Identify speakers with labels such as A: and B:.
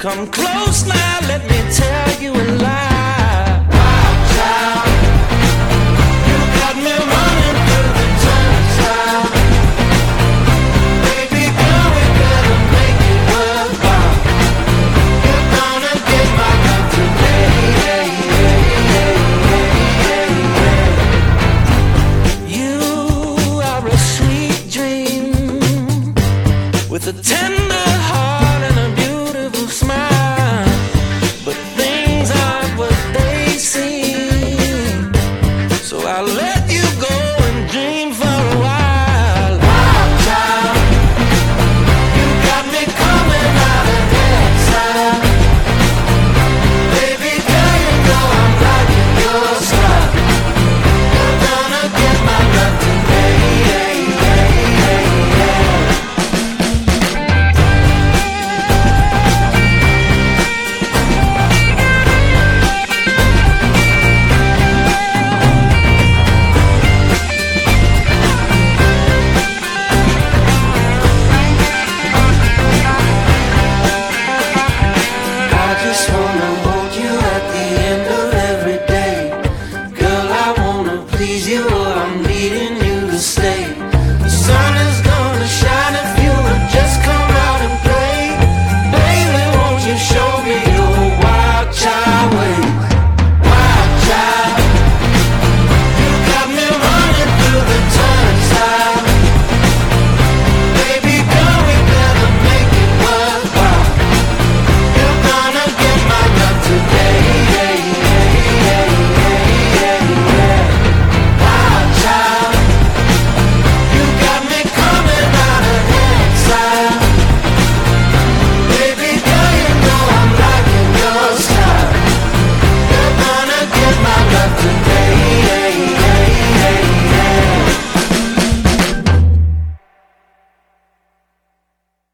A: Come close now, let me tell you a lie. Wild child, you got me running through the turnstile. Baby girl, we better make it worthwhile. You're gonna get my love today. You are a sweet dream with a tender heart.